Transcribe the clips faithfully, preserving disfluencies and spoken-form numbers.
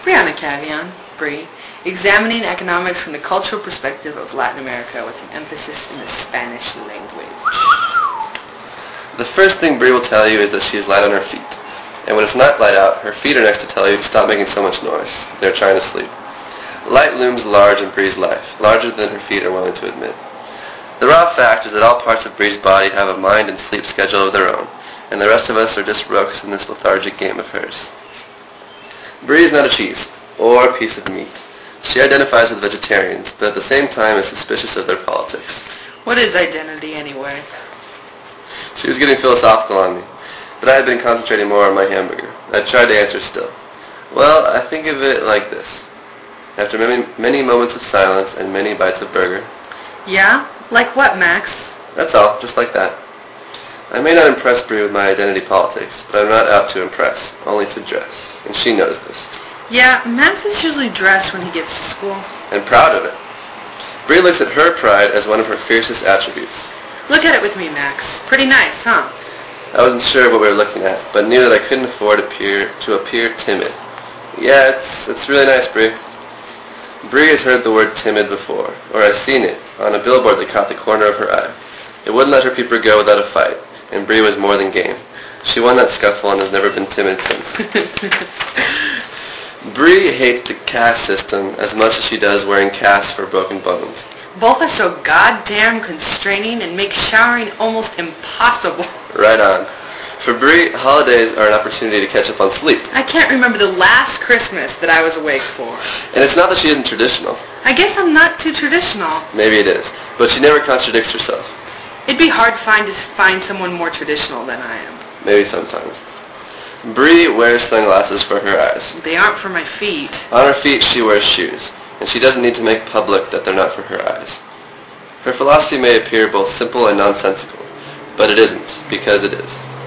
Brianna Cavian, Brie, examining economics from the cultural perspective of Latin America with an emphasis in the Spanish language. The first thing Brie will tell you is that she is light on her feet. And when it's not light out, her feet are next to tell you to stop making so much noise. They're trying to sleep. Light looms large in Brie's life, larger than her feet are willing to admit. The raw fact is that all parts of Brie's body have a mind and sleep schedule of their own, and the rest of us are just rooks in this lethargic game of hers. Brie is not a cheese, or a piece of meat. She identifies with vegetarians, but at the same time is suspicious of their politics. What is identity, anyway? She was getting philosophical on me, but I had been concentrating more on my hamburger. I tried to answer still. Well, I think of it like this. After many, many moments of silence and many bites of burger. Yeah? Like what, Max? That's all, just like that. I may not impress Brie with my identity politics, but I'm not out to impress, only to dress. And she knows this. Yeah, Max is usually dressed when he gets to school. And proud of it. Brie looks at her pride as one of her fiercest attributes. Look at it with me, Max. Pretty nice, huh? I wasn't sure what we were looking at, but knew that I couldn't afford appear, to appear timid. Yeah, it's, it's really nice, Brie. Brie has heard the word timid before, or has seen it, on a billboard that caught the corner of her eye. It wouldn't let her peeper go without a fight, and Brie was more than game. She won that scuffle and has never been timid since. Brie hates the caste system as much as she does wearing casts for broken bones. Both are so goddamn constraining and make showering almost impossible. Right on. For Brie, holidays are an opportunity to catch up on sleep. I can't remember the last Christmas that I was awake for. And it's not that she isn't traditional. I guess I'm not too traditional. Maybe it is, but she never contradicts herself. It'd be hard to find, to find someone more traditional than I am. Maybe sometimes. Brie wears sunglasses for her eyes. They aren't for my feet. On her feet, she wears shoes, and she doesn't need to make public that they're not for her eyes. Her philosophy may appear both simple and nonsensical, but it isn't, because it is.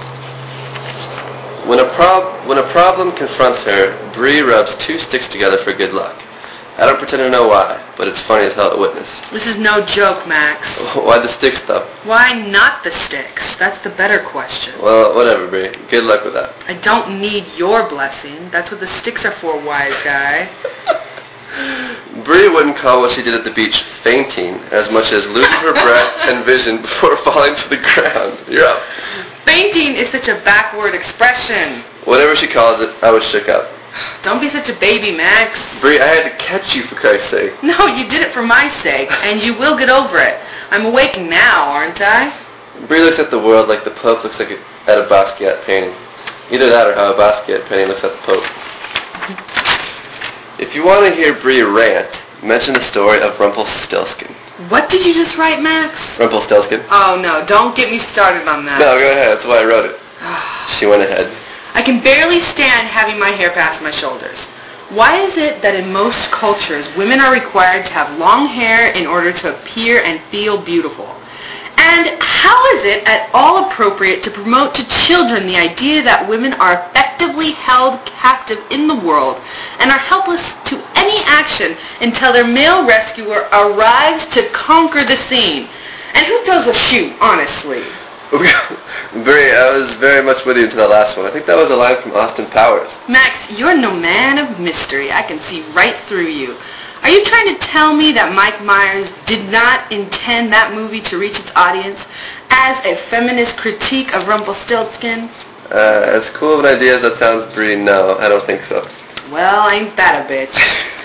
When a, prob- when a problem confronts her, Brie rubs two sticks together for good luck. I don't pretend to know why, but it's funny as hell to witness. This is no joke, Max. Why the sticks, though? Why not the sticks? That's the better question. Well, whatever, Brie. Good luck with that. I don't need your blessing. That's what the sticks are for, wise guy. Brie wouldn't call what she did at the beach fainting as much as losing her breath and vision before falling to the ground. You're up. Fainting is such a backward expression. Whatever she calls it, I was shook up. Don't be such a baby, Max. Brie, I had to catch you for Christ's sake. No, you did it for my sake, and you will get over it. I'm awake now, aren't I? Brie looks at the world like the Pope looks like a, at a Basquiat painting. Either that or how a Basquiat painting looks at the Pope. If you want to hear Brie rant, mention the story of Rumpelstiltskin. What did you just write, Max? Rumpelstiltskin. Oh, no, don't get me started on that. No, go ahead. That's why I wrote it. She went ahead. I can barely stand having my hair past my shoulders. Why is it that in most cultures, women are required to have long hair in order to appear and feel beautiful? And how is it at all appropriate to promote to children the idea that women are effectively held captive in the world and are helpless to any action until their male rescuer arrives to conquer the scene? And who throws a shoe, honestly? Brie, I was very much with you until that last one. I think that was a line from Austin Powers. Max, you're no man of mystery. I can see right through you. Are you trying to tell me that Mike Myers did not intend that movie to reach its audience as a feminist critique of Rumpelstiltskin? Uh, as cool of an idea as that sounds, Brie, no, I don't think so. Well, ain't that a bitch.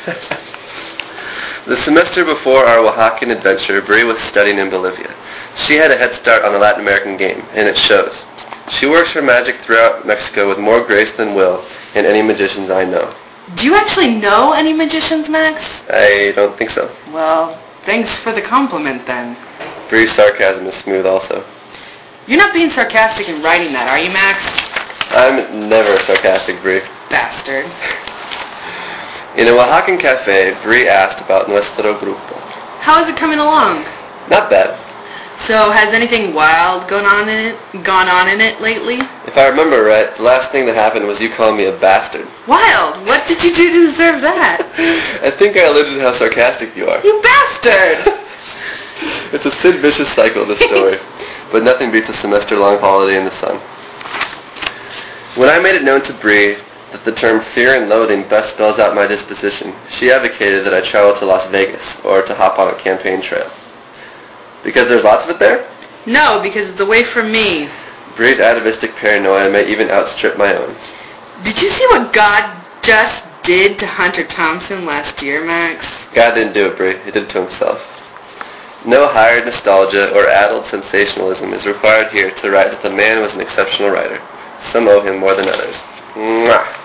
The semester before our Oaxacan adventure, Brie was studying in Bolivia. She had a head start on the Latin American game, and it shows. She works her magic throughout Mexico with more grace than will in any magicians I know. Do you actually know any magicians, Max? I don't think so. Well, thanks for the compliment, then. Brie's sarcasm is smooth also. You're not being sarcastic in writing that, are you, Max? I'm never sarcastic, Brie. Bastard. In a Oaxacan cafe, Brie asked about nuestro grupo. How is it coming along? Not bad. So, has anything wild gone on in it, gone on in it lately? If I remember right, the last thing that happened was you calling me a bastard. Wild? What did you do to deserve that? I think I alluded to how sarcastic you are. You bastard! It's a Sid Vicious cycle, this story. But nothing beats a semester-long holiday in the sun. When I made it known to Brie that the term fear and loathing best spells out my disposition. She advocated that I travel to Las Vegas, or to hop on a campaign trail. Because there's lots of it there? No, because it's away from me. Bree's atavistic paranoia may even outstrip my own. Did you see what God just did to Hunter Thompson last year, Max? God didn't do it, Bree. He did it to himself. No hired nostalgia or addled sensationalism is required here to write that the man was an exceptional writer. Some owe him more than others. Mwah!